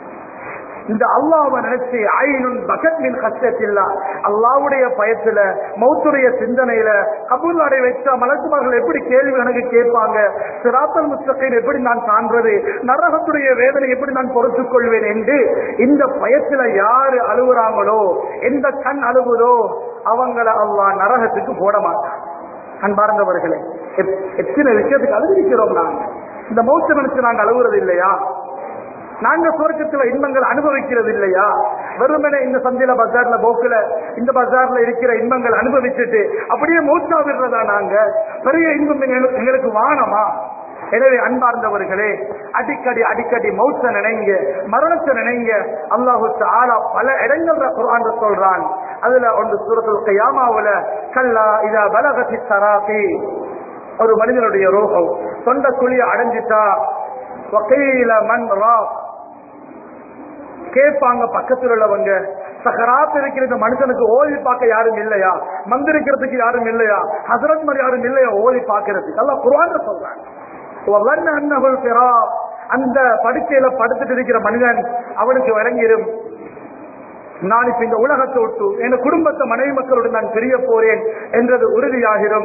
இந்த அல்லாஹ்வை நினைச்சு ஐனுன் பகத் மின் கஷ்டத்தில்லா, அல்லாஹ்வுடைய பயத்துல மௌத்துடைய சிந்தனையில கபூல் அடை வச்சா மலக்குமார்கள் எப்படி கேள்வி எனக்கு கேட்பாங்க, சிராத்தல் முஸ்தகீம் எப்படி நான் காண்றது, நரகத்துடைய வேதனை எப்படி நான் பொறுத்துக் கொள்வேன் என்று இந்த பயத்துல யாரு அழுகுறாங்களோ, எந்த கண் அழுகுதோ அவங்களை அல்லாஹ் நரகத்துக்கு போட மாட்டான். அன்பார்ந்தவர்களே, எத்தனை விஷயத்துக்கு அழுதிருக்கிறோம். நாங்க இந்த மௌத்த நினைச்சு நாங்க அழுகுறது இல்லையா? நாங்க சுவர்க்கத்துல இன்பங்கள் அனுபவிக்கிறது இல்லையா? வெறுமனே இந்த சந்தில பஜார்ல போக்குல இந்த பஜார்ல இருக்கிற இன்பங்கள் அனுபவிச்சுட்டு அப்படியே மௌத்தா விடுறதா? நாங்க பெரிய இன்பம் எங்களுக்கு வானமா? எனவே அன்பார்ந்தவர்களே, அடிக்கடி அடிக்கடி மௌத்த நினைங்க, மரணத்தை நினைங்க. அல்லாஹு தஆலா பல இடங்கள்ல குர்ஆன்ல சொல்றான். அதுல ஒன்று சூரத்துல் கியாமாவுல, கல்லா இதா பலகத்தி தராகி, ஒரு மனிதனுடைய ரோகம் தொண்ட குழிய அடைஞ்சிட்டா, வகீல மன் ராக், கேட்பாங்க பக்கத்தில் உள்ளவங்க, சகராத் இருக்கிற இந்த மனுஷனுக்கு ஓதி பார்க்க யாரும் இல்லையா, மந்திரிக்கிறதுக்கு யாரும் இல்லையா, ஹசரத் மாதிரி யாரும் இல்லையா ஓதி பார்க்கறதுக்கு? அல்லாஹ் குர்ஆன்ல சொல்றாங்க. அந்த படுக்கையில படுத்துட்டு இருக்கிற மனிதன் அவனுக்கு விளங்கிடும், நான் இப்ப இந்த உலகத்தை விட்டு என் குடும்பத்தை மனைவி மக்களோடு நான் பிரிய போறேன் என்றது உறுதியாகிடும்.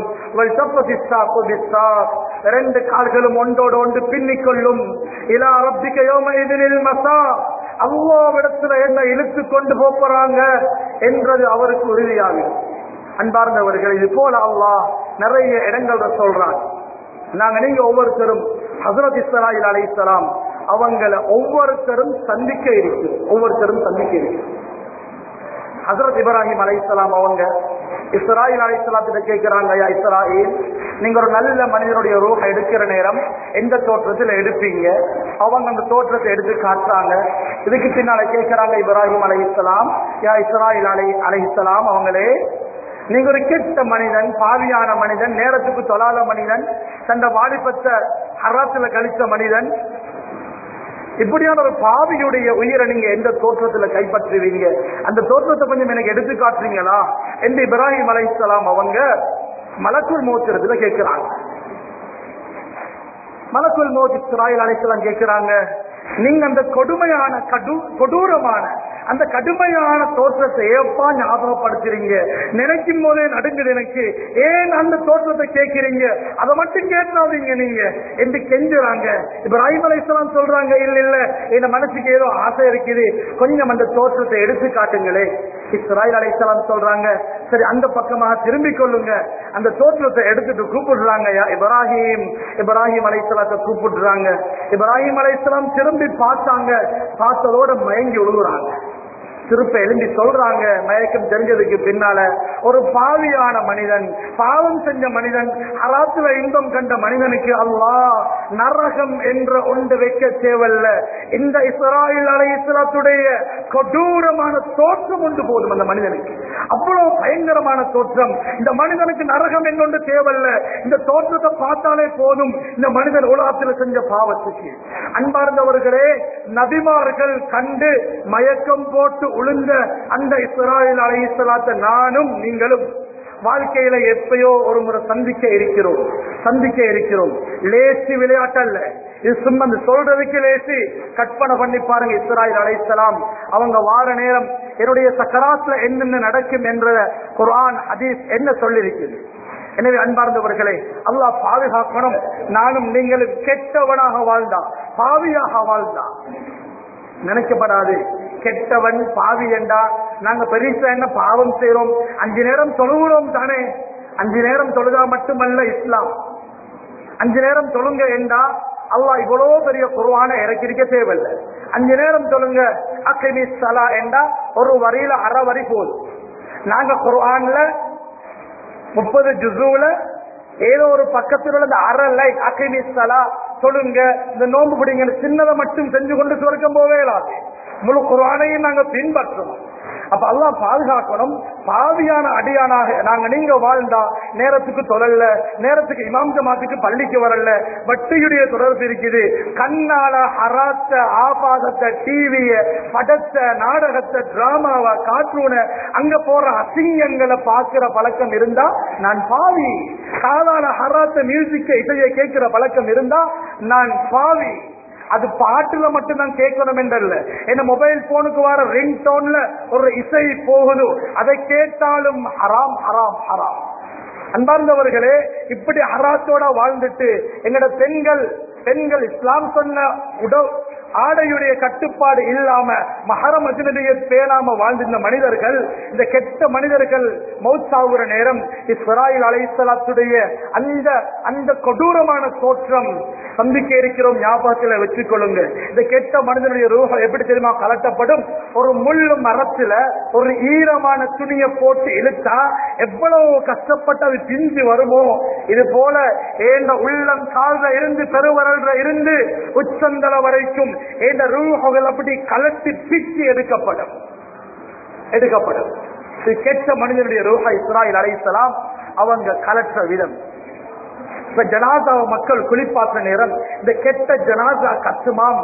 இரண்டு கால்களும் ஒன்றோடு ஒன்று பின்னிக்கொள்ளும். இலா ரப்பிக யௌமஇதினில் மஸா, அல்லாஹ்விடத்துல என்ன இழுத்து கொண்டு போறாங்க என்றது அவருக்கு உறுதியாகும். அன்பார்ந்தவர்கள், இது போல அல்லாஹ் நிறைய இடங்கள்ல சொல்றாங்க. நாங்க நீங்க ஒவ்வொருத்தரும் ஹஸரத் இஸ்ராயில் அலைஹிஸ்ஸலாம் அவங்கள ஒவ்வொருத்தரும் சந்திக்க இருக்கு ஒவ்வொருத்தரும் சந்திக்க இருக்கு ஹஸரத் இப்ராஹிம் அலைஹிஸ்ஸலாம் அவங்க இஸ்ராயில் அலைஹிஸ்ஸலாத்திட்ட கேட்கிறாங்க, யா இஸ்ராயில், நீங்க ஒரு நல்ல மனிதனுடைய ரூஹ எடுக்கிற நேரம் எந்த தோற்றத்தில் எடுப்பீங்க? அவங்க அந்த தோற்றத்தை எடுத்து காட்டுறாங்க. இதுக்கு பின்னால கேட்கிறாங்க இப்ராஹிம் அலைஹிஸ்ஸலாம், யா இஸ்ராயில் அலை அலைஹிஸ்ஸலாம் அவங்களே, நீங்க ஒரு கெட்ட மனிதன், பாவியான மனிதன், நேரத்துக்கு தொழாத மனிதன், தந்த வாலிபத்தை ஹராத்துல கழித்த மனிதன், இப்படியான ஒரு பாவியுடைய உயிரை நீங்க எந்த தோற்றத்துல கைப்பற்றுவீங்க? அந்த தோற்றத்தை கொஞ்சம் எனக்கு எடுத்து காட்டுறீங்களா என்று இப்ராஹிம் அலைஹிஸ்ஸலாம் அவங்க மலக்குல் மௌத்திரத்துல கேட்கிறாங்க. மலக்குல் மௌத் இஸ்ராயில் அலைஹிஸ்ஸலாம் கேட்கிறாங்க, நீங்க அந்த கொடுமையான கடு கொடூரமான அந்த கடுமையான தோற்றத்தை ஏப்பா ஞாபகப்படுத்துறீங்க? நினைக்கும் போதே நடுங்குது எனக்கு. ஏன் அந்த தோற்றத்தை கேட்கிறீங்க? அதை மட்டும் கேட்காதீங்க நீங்க என்று கெஞ்சுறாங்க. இப்ராஹிம் அலைஹிஸ்ஸலாம் சொல்றாங்க, இல்ல இல்ல, என் மனசுக்கு ஏதோ ஆசை இருக்குது, கொஞ்சம் அந்த தோற்றத்தை எடுத்து காட்டுங்களே. இஸ்ராயில் அலைஹிஸ்ஸலாம் சொல்றாங்க, சரி அந்த பக்கமாக திரும்பிக் கொள்ளுங்க. அந்த தோற்றத்தை எடுத்துட்டு கூப்பிடுறாங்க இப்ராஹிம் இப்ராஹிம் அலைஹிஸ்ஸலாத்தை கூப்பிடுறாங்க. இப்ராஹிம் அலைஹிஸ்ஸலாம் திரும்பி பார்த்தாங்க. பார்த்ததோட மயங்கி விழுகுறாங்க. திருப்ப எழும்பி சொல்றாங்க, மயக்கம் தெரிஞ்சதுக்கு பின்னால, ஒரு பாவியான மனிதன், பாவம் செஞ்ச மனிதன், ஹராத்துல இன்பம் கண்ட மனிதனுக்கு அல்லாஹ் நரகம் என்ற ஒன்று வைக்க தேவல்ல. இந்த இஸ்ராயில் அலைஹிஸ்ஸலாத்துடைய கொடூரமான தோற்றம் ஒன்று போதும் அந்த மனிதனுக்கு. அவ்வளவு பயங்கரமான தோற்றம். இந்த மனிதனுக்கு நரகம் என்னொன்று தேவல்ல. இந்த தோற்றத்தை பார்த்தாலே போதும் இந்த மனிதன் உலகத்தில் செஞ்ச பாவத்துக்கு. அன்பார்ந்தவர்களே, நபிமார்கள் கண்டு மயக்கம் போட்டு உளுந்த அந்த இஸ்ராயில் அலைஹிஸ்ஸலாத்தை நானும் நீங்களும் வாழ்க்கையில எப்பயோ ஒரு முறை சந்திக்க இருக்கிறோம் சந்திக்க இருக்கிறோம் லேசி விளையாட்டு அல்ல இது, சும்மா சொல்றதுக்கு லேசி. கற்பனை பண்ணி பாருங்க, இஸ்ராயில் அலைஹிஸ்ஸலாம் அவங்க வார நேரம் என்னுடைய சக்கராத்துல என்னென்ன நடக்கும் என்ற குர்ஆன் ஹதீஸ் என்ன சொல்லியிருக்கிறது. எனவே அன்பார்ந்தவர்களே, அல்லாஹ் பாதுகாக்கணும். நானும் நீங்களும் கெட்டவனாக வாழ்ந்தா, பாவியாக வாழ்ந்தா நினைக்கப்படாது. கெட்டவன் பாவி என்றா நாங்க பெருசா என்ன பாவம் செய்யறோம்? அஞ்சு நேரம் தொழுகிறோம் தானே. அஞ்சு நேரம் தொழுதா மட்டுமல்ல இஸ்லாம். அஞ்சு நேரம் தொழுங்க என்றா அல்லாஹ் இவ்வளவு பெரிய குர்ஆனை இறக்கிருக்க தேவையில்லை. அஞ்சு நேரம் தொழுங்க அக்கிமி ஸலா என்றா ஒரு வரியில அரை வரி போதும். நாங்க குர்ஆன்ல முப்பது ஜுஸூல ஏதோ ஒரு பக்கத்தில் உள்ள அரை லைட் அக்கிமி ஸலா தொழுங்க, இந்த நோன்பு பிடிங்க, சின்னதை மட்டும் செஞ்சு கொண்டு சொர்க்கம் போவே இல்லாது. முழு குர்ஆனையும் நாங்க பின்பற்றணும். அப்ப அல்லாஹ் பாதுகாக்கணும். பாவியான அடியானாக நாங்க நீங்க வாழ்ந்தா நேரத்துக்கு தொழல, நேரத்துக்கு இமாம் ஜமாத்துக்கு பள்ளிக்கு வரல, வட்டியுடைய தொடர்பு இருக்குது, கண்ணால ஹராத்த ஆபாதத்தை, டிவிய, படத்தை, நாடகத்தை, டிராமாவை, கார்ட்டூனை, அங்க போற அசிங்கங்களை பார்க்கிற பழக்கம் இருந்தா நான் பாவி. காதால ஹராத்த மியூசிக்க இசையை கேட்கிற பழக்கம் இருந்தா நான் பாவி. அது பாட்டுல மட்டும் தான் கேட்கணும் என்றல்ல, என்ன மொபைல் போனுக்கு வர ரிங் டோன்ல ஒரு இசை போகுது, அதை கேட்டாலும் ஹராம் ஹராம் ஹராம். அன்பார்ந்தவர்களே, இப்படி ஹராத்தோட வாழ்ந்துட்டு எங்கட பெண்கள் பெண்கள் இஸ்லாம் சொன்ன உடல் ஆடையுடைய கட்டுப்பாடு இல்லாம மஹரம் அஜ்னபியை பேணாம வாழ்ந்திருந்த மனிதர்கள், இந்த கெட்ட மனிதர்கள் மௌத்தாகுற நேரம் இஸ்ராயில் அலைஹிஸ்ஸலாத்துடைய அந்த அந்த கொடூரமான தோற்றம் சந்திக்க இருக்கிறோம். ஞாபகத்தில் வச்சுக் கொள்ளுங்க. இந்த கெட்ட மனிதனுடைய ரூஹம் எப்படி தெரியுமா கலட்டப்படும்? ஒரு முள்ளு மரத்துல ஒரு ஈரமான துணியை போட்டு இழுத்தா எவ்வளவு கஷ்டப்பட்டு அது பிஞ்சு வருமோ, இது போல ஏண்ட உள்ளம் கால்ல இருந்து பெருவரல்ல இருந்து உச்சந்தல வரைக்கும் இந்த ரூஹுகள் அப்படி கலட்டி பிச்சு எடுக்கப்படும் எடுக்கப்படும் கெட்ட மனிதனுடைய ரூஹ இஸ்ராயில் அலைஹிஸ்ஸலாம் அவங்க கலற்ற விதம். இப்ப ஜனாதா மக்கள் குளிப்பாற்ற நேரம் இந்த கெட்ட ஜனாதா கத்துமாம்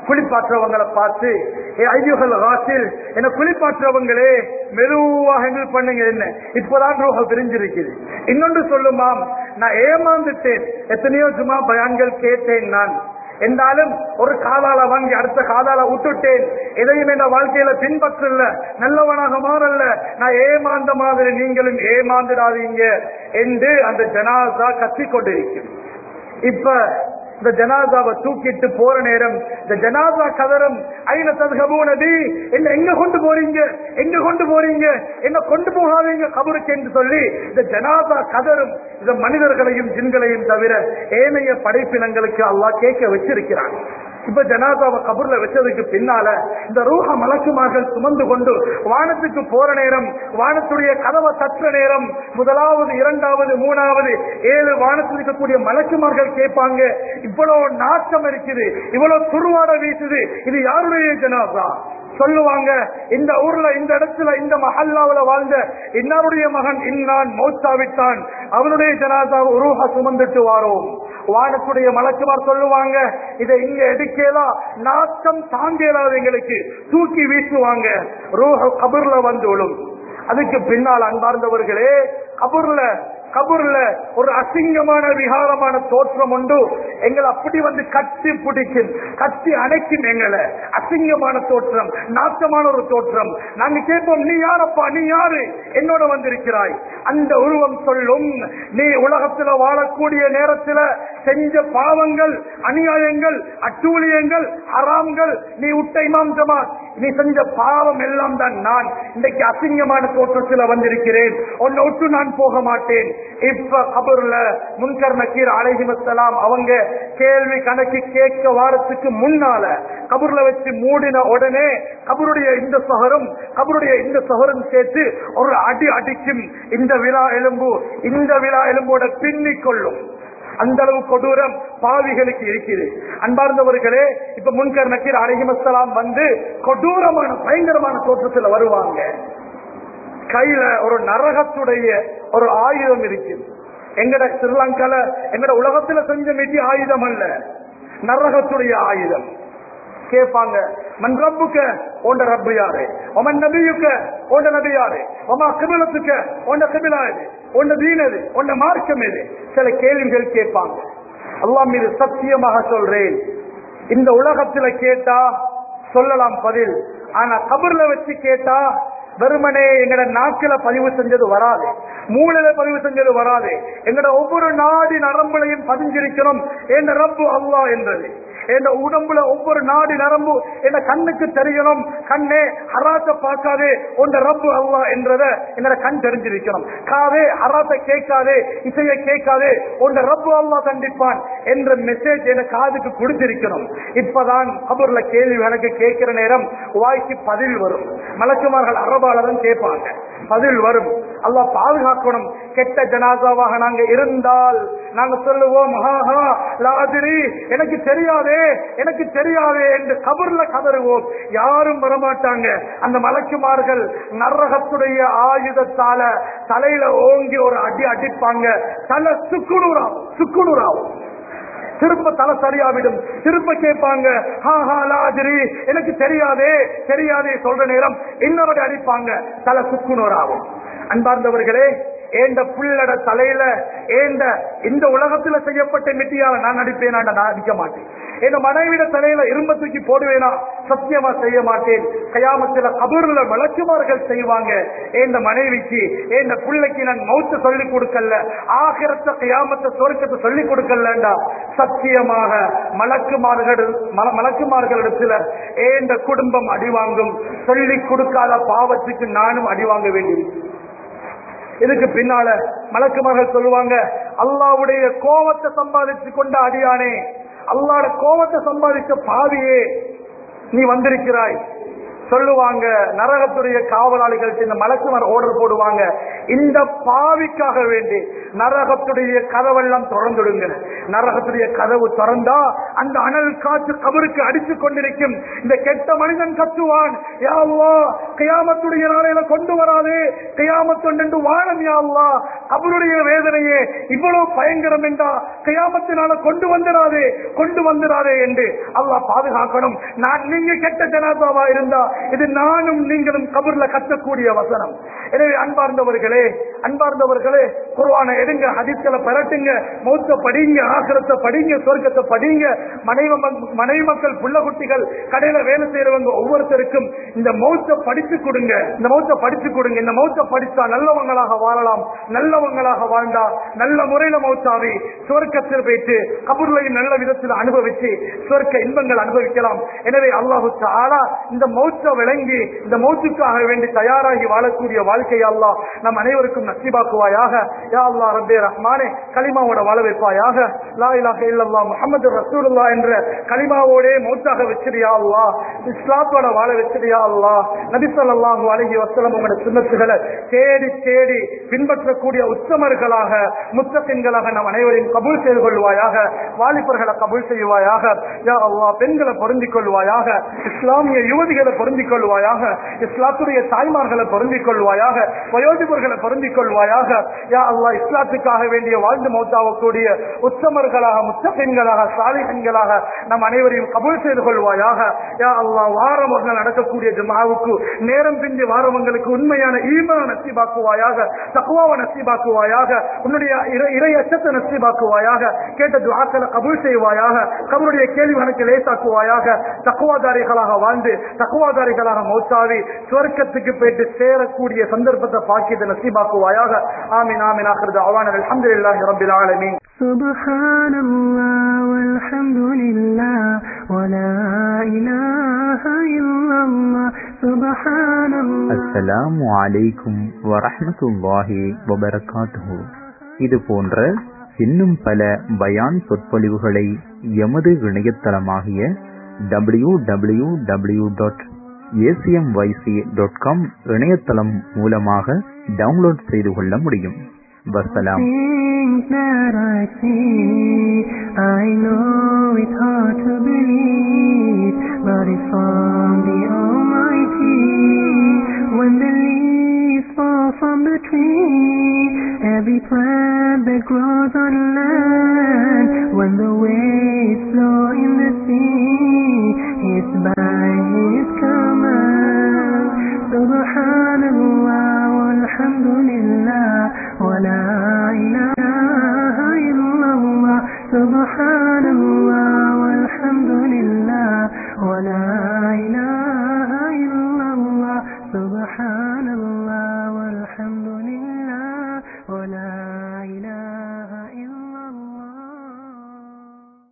குளிப்பாற்றவங்களை பார்த்து ஐயுகள் ராசில் என்ன குளிப்பாற்றவங்களே மெதுவா ஹேண்டில் பண்ணுங்க. என்ன இப்பதான் ரூஹ பிரிஞ்சிருக்குது. இன்னொன்று சொல்லுமாம், நான் ஏமாந்துட்டேன், எத்தனையோ ஜுமா பயான்கள் கேட்டேன் நான், என்றாலும் ஒரு காதால வாங்கி அடுத்த காதால விட்டுட்டேன், எதையும் என் வாழ்க்கையில பின்பற்றல, நல்லவனாக மாறல்ல, நான் ஏமாந்த மாதிரி நீங்களும் ஏமாந்துடாதீங்க என்று அந்த ஜனாசா கத்திக்கொண்டிருக்கும். இப்ப இந்த ஜனாசாவை தூக்கிட்டு போற நேரம் இந்த ஜனாசா கதரும், ஐன ததுகபூ நபி, என்ன எங்க கொண்டு போறீங்க, எங்க கொண்டு போறீங்க, என்ன கொண்டு போகாதீங்க கபருக்கு என்று சொல்லி இந்த ஜனாசா கதரும். இந்த மனிதர்களையும் ஜின்களையும் தவிர ஏனைய படைப்பினங்களுக்கு அல்லாஹ் கேட்க வச்சிருக்கிறான். இப்ப ஜனாசாவை கபூர்ல வச்சதுக்கு பின்னால இந்த ரூஹ மலக்குமார்கள் சுமந்து கொண்டு வானத்துக்கு போற நேரம், வானத்துடைய கதவை தற்ற நேரம், முதலாவது இரண்டாவது மூணாவது ஏழு வானத்தில் இருக்கக்கூடிய மலக்குமார்கள் கேட்பாங்க, இவ்வளவு நாட்டம் இருக்குது, இவ்வளவு துருவாட வீசுது, இது யாருடைய ஜனாசா? சொல்லுவாங்க, இந்த ஊர்ல இந்த இடத்துல இந்த மஹல்லாவுல வாழ்ந்த இன்னாருடைய மகன் இன்னான் மௌத்தாவிட்டான், அவனுடைய ஜனாசா ரூஹ சுமந்துட்டு வாரோம். வானத்துடைய மலக்குமார் சொல்லுவாங்க, இதை இங்க எடுக்கலாம், நாட்டம் தாங்கலாது எங்களுக்கு, தூக்கி வீசுவாங்க, ரூஹ கபர்ல வந்து விழும். அதுக்கு பின்னால் அன்பார்ந்தவர்களே, கபூர்ல கபூர்ல ஒரு அசிங்கமான விகாரமான தோற்றம் உண்டு. எங்களை அப்படி வந்து கட்டி பிடிக்கும், கட்டி அணைக்கும். எங்களை அசிங்கமான தோற்றம், நாட்டமான ஒரு தோற்றம். நாங்க கேட்போம், நீ யாரப்பா, நீ யாரு என்னோட வந்திருக்கிறாய்? அந்த உருவம் சொல்லும், நீ உலகத்துல வாழக்கூடிய நேரத்துல செஞ்ச பாவங்கள், அநியாயங்கள், அட்டூழியங்கள், ஹராம்கள், நீ உட்ட இமாம் ஜமாத், நீ செஞ்ச பாவம் எல்லாம் தான் நான் இன்றைக்கு அசிங்கமான தோற்றத்தில் வந்திருக்கிறேன், உன்னை விட்டு நான் போக மாட்டேன். இப்ப கபூர்ல முன்கர் நக்கீர் அலைஹிஸ்ஸலாம் அவங்க கேள்வி கணக்கு கேட்க வாரத்துக்கு முன்னால கபூர்ல வச்சு மூடின உடனே கபருடைய இந்த சஹரும் கபருடைய இந்த சஹரும் சேர்த்து ஒரு அடி அடிக்கும். இந்த விழா எலும்பு இந்த விழா எலும்போட பின்னிக் கொள்ளும். அந்த அளவு கொடூரம் பாவிகளுக்கு இருக்குது. அன்பார்ந்தவர்களே, இப்ப முன்கர் நக்கீர் அலைஹிஸ்ஸலாம் வந்து கொடூரமான பயங்கரமான தோற்றத்தில் வருவாங்க. கையில ஒரு நரகத்துடைய ஒரு ஆயுதம் இருக்கு. எங்கட ஸ்ரீலங்கால எங்கட உலகத்துல செஞ்ச மிதி ஆயுதம் அல்ல, நரகத்துடைய ஆயுதம். கேட்பாங்க, மன் ரப்புக்க, ஓண்ட ரப்பு யாரு? ஒமன் நபியுக்க, ஓண்ட நபி யாரு? ஒமா கிபிலத்துக்க, ஓண்ட கிபிலா எது? ஒண்ட தீன் எது? ஒண்ட மார்க்கம் எது? சில கேள்விகள் கேட்பாங்க. அல்லாஹ் மீது சத்தியமாக சொல்றேன், இந்த உலகத்துல கேட்டா சொல்லலாம் பதில், ஆனா கபர்ல வச்சு கேட்டா வெறுமனே எங்கட நாக்கில பதிவு செஞ்சது வராது, மூளையில பதிவு செஞ்சது வராது. எங்கட ஒவ்வொரு நாடி நரம்புலையும் பதிஞ்சிருக்கணும் என் ரப்பு அல்லாஹ் என்றது. என் உடம்புல ஒவ்வொரு நாடி நரம்பு என் கண்ணுக்கு தெரியணும், கண்ணே ஹராத்த பார்க்காதே, உண்ட ரப்பு அல்லாஹ் என்றத என்னோட கண் தெரிஞ்சிருக்கணும். காதே ஹராத்த கேட்காதே, இசையை கேட்காதே, உண்ட ரப்பு அல்லாஹ் கண்டிப்பான் என்ற மெசேஜ் என காதுக்கு கொடுத்திருக்கணும். இப்பதான் கபூர்ல கேள்வி எனக்கு கேட்கிற நேரம் வாய்க்கு பதில் வரும். மலக்குமார்கள் அரபாளரும் கேட்பாங்க, பதில் வரும். அல்லாஹ் பாதுகாக்கணும். கெட்ட ஜனாசாவாக நாங்க இருந்தால் நாங்க சொல்லுவோம், எனக்கு தெரியாதே எனக்கு தெரியாதே என்று கபர்ல கதறுவோம். யாரும் வரமாட்டாங்க. அந்த மலக்குமார்கள் நரகத்துடைய ஆயுதத்தால தலையில ஓங்கி ஒரு அடி அடிப்பாங்க. தலை சுக்குநூறாவும் சுக்குநூறாவும் திருப்ப தலை சரியாவிடும். திருப்ப கேட்பாங்க, எனக்கு தெரியாதே தெரியாதே சொல்ற நேரம் இன்னொரு அடிப்பாங்க, தலை சுக்குநூறாகும். அன்பார்ந்தவர்களே, ஏண்ட புள்ளட தலையில ஏண்ட இந்த உலகத்துல செய்யப்பட்ட மிட்டியால நான் அடிப்பேனா? நான் அடிக்க மாட்டேன். என் மனைவிட தலையில இரும்ப தூக்கி போடுவேனா? சத்தியமா செய்ய மாட்டேன். கயாமத்துல கபூர்ல மலக்குமார்கள் செய்வாங்க, என் மனைவிக்கு என் பிள்ளைக்கு நான் மௌத்த சொல்லிக் கொடுக்கல, ஆகிரத்த கயாமத்தை சொர்க்கத்தை சொல்லிக் கொடுக்கலண்டா சத்தியமாக மலக்குமார்கள் மலக்குமார்களிடத்துல ஏண்ட குடும்பம் அடிவாங்கும். சொல்லிக் கொடுக்காத பாவத்துக்கு நானும் அடிவாங்க வேண்டியிருக்கு. இதுக்கு பின்னால மலக்குமார்கள் சொல்லுவாங்க, அல்லாஹ்வுடைய கோபத்தை சம்பாதிச்சு கொண்ட அடியானே, அல்லாஹ்வுடைய கோபத்தை சம்பாதிச்ச பாவியே நீ வந்திருக்கிறாய். சொல்லுவாங்க நரகத்துடைய காவலாளிகள் இந்த மலக்குமார் ஆர்டர் போடுவாங்க, இந்த பாவிக்காக வேண்டி நரகத்துடைய கதவெல்லாம் திறந்துடுங்க. நரகத்துடைய கதவு திறந்தா அந்த அனல் காற்று கபருக்கு அடித்துக் கொண்டிருக்கும். இந்த கெட்ட மனிதன் கத்துவான், யா அல்லாஹ் கியாமத்துடைய நாளையில கொண்டு வராதே, கியாமத்து வாழம் யா அல்லாஹ். கபருடைய வேதனையே இவ்வளவு பயங்கரம் என்றா கியாமத்தினால கொண்டு வந்துடாதே கொண்டு வந்துடாதே என்று அல்லாஹ் பாதுகாக்கணும். நான் நீங்க கெட்ட ஜனாதாவா இருந்தா இது நானும் நீங்களும் கபர்ல கத்தக்கூடிய வசனம். எனவே அன்பார்ந்தவர்களே அன்பார்ந்தவர்களே குர்ஆனை எடுங்க, ஹதீஸ்களை பரட்டுங்க, மௌத்த படிங்க, ஆகிரத்தை படிங்க, சொர்க்கத்தை படிங்க. மனைவி மனைவி மக்கள் புள்ள குட்டிகள் கடையில வேலை செய்யறவங்க ஒவ்வொருத்தருக்கும் இந்த மௌத்த படித்து கொடுங்க. இந்த மௌத்த படித்து கொடுங்க. இந்த மௌத்த படித்தா நல்லவங்களாக வாழலாம். நல்லவங்களாக வாழ்ந்தா நல்ல முறையில மௌத்தாவி சொர்க்கத்தில் போயிட்டு கபூர்லையும் நல்ல விதத்தில் அனுபவிச்சு சொர்க்க இன்பங்கள் அனுபவிக்கலாம். எனவே அல்லாஹு தஆலா இந்த மௌத்த விளங்கி இந்த மௌத்துக்காக வேண்டி தயாராகி வாழக்கூடிய வாழ்க்கை அல்லாஹ் நம் அனைவருக்கும் நசீபாக்குவாயாக. யா அல்லாஹ் ரப்பே ரஹ்மானே, கலிமாவோட வாழ வைப்பாயாக. லா இலாஹ இல்லல்லாஹ் முஹம்மது ரசூலுல்லாஹ் என்ற கலிமாவோடே மௌத்தாக வச்சிரியா அல்லாஹ். இஸ்லாத்தோட வாழ வச்சிரியா அல்லாஹ். நபி ஸல்லல்லாஹு அலைஹி வஸல்லம் உங்களுடைய சுன்னத்துகளை தேடி தேடி பின்பற்றக்கூடிய உத்தமர்களாக முத்தகின்களாக நம் அனைவரையும் கபூல் செய்து கொள்வாயாக. வாலிபர்களை கபூல் செய்வாயாக. யா அல்லாஹ் பெண்களை பொருந்திக் கொள்வாயாக. இஸ்லாமிய யுவதிகளை பொருந்திக் கொள்வாயாக. இஸ்லாத்துடைய தாய்மார்களை பொருந்திக் கொள்வாயாக. வயோதிபர்களை பொருந்திக் கொள்வாயாக. யா அல்லாஹ் இஸ்லாத்துக்காக வேண்டிய வாழ்ந்து மௌத்தாவக்கூடிய உத்தமர்களாக முத்தகின்களாக சாலிஹீன்களாக நம் அனைவரையும் கபூல் செய்து கொள்வாயாக. யா அல்லாஹ் வாரம் ஒரு நாள் நடக்கக்கூடிய ஜும்ஆவுக்கு நேரம் பிந்தி வாரவங்களுக்கு உண்மையான ஈமான் நசீபாக்குவாயாக. தக்வாவை நசீபாக்குவாயாக. உன்னுடைய இறை அச்சத்தை நசீபாக்குவாயாக. கேட்ட துஆக்களை கபூல் செய்வாயாக. கபருடைய கேள்வி கணக்கு லேசாக்குவாயாக. தக்வாதாரிகளாக வாழ்ந்து தக்வாதாரிகளாக மௌத்தாவி சுவர்க்கத்துக்கு போயிட்டு சேரக்கூடிய சந்தர்ப்பத்தை பாக்கியத்தை நசீபாக்குவாயாக. ஆமீன் ஆமீன். ஆகிரு தஅவானா அல்ஹம்துலில்லாஹி ரப்பில் ஆலமீன். சுப்ஹானல்லாஹ் வல்ஹம்துலில்லாஹ் வலா இலாஹ இல்லல்லாஹ் சுப்ஹானல்லாஹ். அஸ்ஸலாமு அலைக்கும் வரஹ்மத்துல்லாஹி வபரகாத்துஹு. இது போன்ற இன்னும் பல பயான் சொற்பொழிவுகளை எமது இணையதளமாகிய W W W dot ACMYC dot com இணையதளம் மூலமாக டவுன்லோட் செய்து கொள்ள முடியும். வஸ்ஸலாம். Fall from the tree, every plant that grows on land, when the waves flow in the sea, it's by His command. Subhanallah walhamdulillah wa la ilaha illallah. Subhan